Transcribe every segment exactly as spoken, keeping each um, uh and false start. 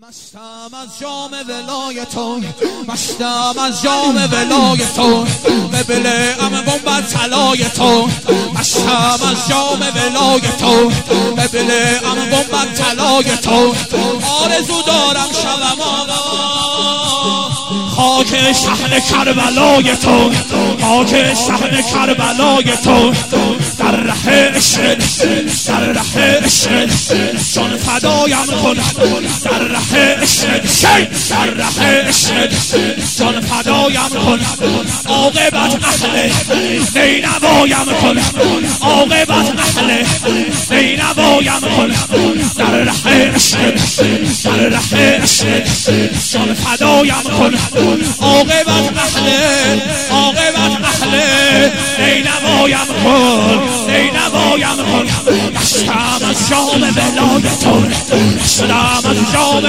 مستم از جام ولای تو، مستم از جام ولای تو، ببله ام گنبد طلای تو، مستم از جام ولای تو، ببله ام گنبد طلای تو، آرزو دارم شبم آقا خاک صحن کربلای تو، خاک صحن کربلای تو، در ره عشق، در ره عشق جان فدایم کن، در ره عشق، در ره عشق جان فدایم کن، عاقبت اهل نینوایم کن، عاقبت اهل نینوایم کن، در ره عشق، در ره عشق جان فدایم کن، عاقبت اهل، عاقبت اهل نینوایم کن، نینوایم کن. مستم از جام ولای تو، مستم از جام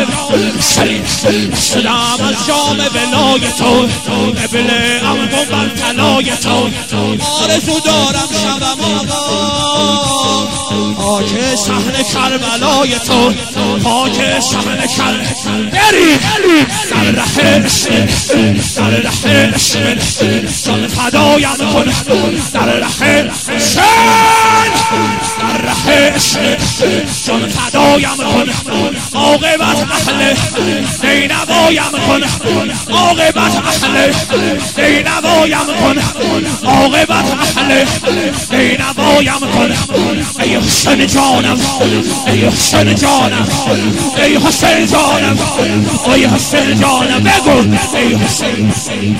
مستم از جام ولای تو، قبله ام گنبد طلای تو، آرزو دارم شبم آقا خاک صحن کربلای تو، خاک صحن کربلای بری در ره عشق، در ره عشق جان فدایم کن، در ره عشق، در ره عشق جان فدایم کن، عاقبت اهل نینوایم کن، عاقبت اهل نینوایم کن، عاقبت اهل نینوایم کن. ای حسین جانم، ای حسین جانم، ای حسین جانم، ای حسین جانم بگو ای حسین.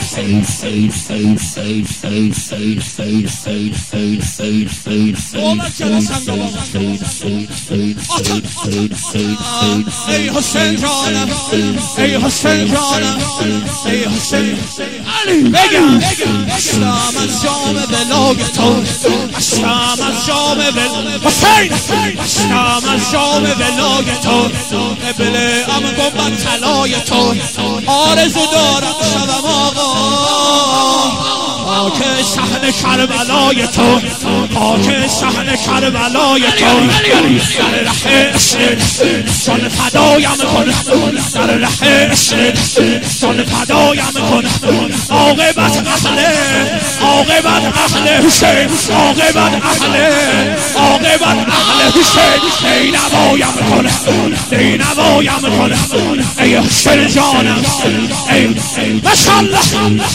ای حسین جانم، ای حسین جانم، ای حسین علی بگم مستم از جام ولای تو، مستم از جام ولای حسین، مستم از جام ولای تو، قبله ام گنبد طلای تو، آرزو دارم شبم آقا خاک صحن کربلای تو، خاک صحن کربلای تو، در ره عشق جان فدایم کن، در ره عشق جان فدایم کن، عاقبت اهل، عاقبت اهل حسین، عاقبت اهل، عاقبت اهل حسین نینوایم کن، نینوایم کن. ای حسین جانم، ای ماشاءالله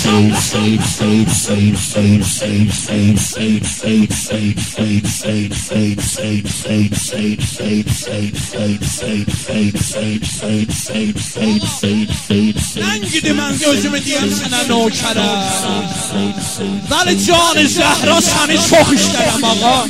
ننگیدی من gözümü diyem sana nokara ولی جان زهرا سنی چخ اشترم آقا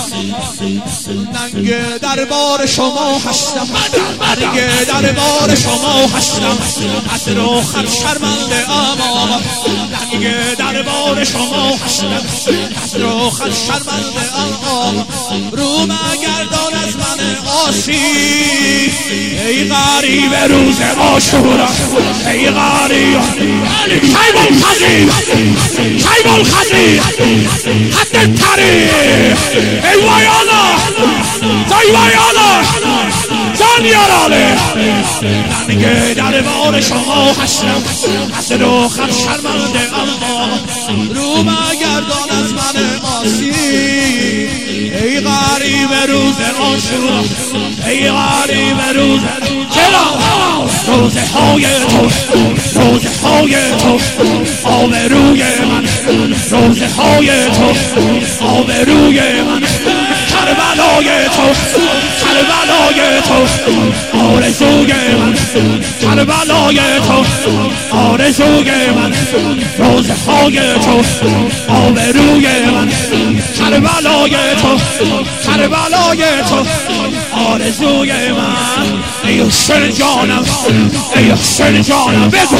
ننگ دربار شما هستم، ننگ دربار شما هستم، از روخت شرمنده ام آقا ننگ دربار شما هستم، از روخت شرمنده ام آقا روم گردان از من آسی ای غریب روز عاشورا، ای غریب شیب الخزیر، شیب الخزیر حد التاریخ ای وایالا، ای وایالا جان یاراله ننگ دربار شما هستم، از روخم شرمنده اما روم گردان از من آسی ای غریب روز عاشورا، ای غریب روز روزه های تو، روزه های تو آبروی من، روزه های تو آبروی من، کربلای تو، کربلای تو آرزوی من، کربلای تو آرزوی من، روزه های تو آبروی من، کربلای تو، کربلای تو آرزوی من. ای حسین جانم، ای حسین جانم بگو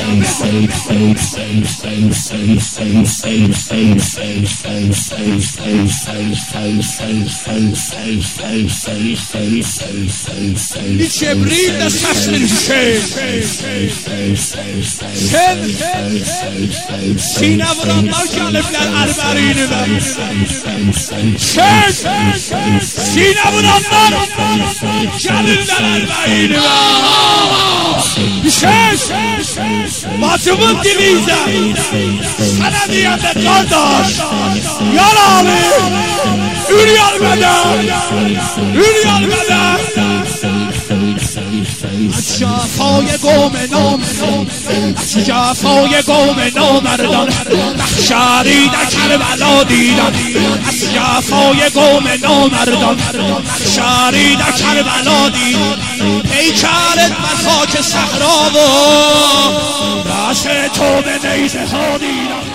لی جبریل das hast du schön سینه vuranlar gelipler erberine ver سینه vuranlar gelirler erberine ver با جمون دیویزم سندیت کار داشت یالامی اوریال بدن اوریال بدن از جفای قوم نامردان از جفای قوم نامردان محشری در کربلا دیدم از جفای قوم نامردان محشری در کربلا دیدم پیکرت بر خاک صحرا و راس تو به نیزه ها دیدم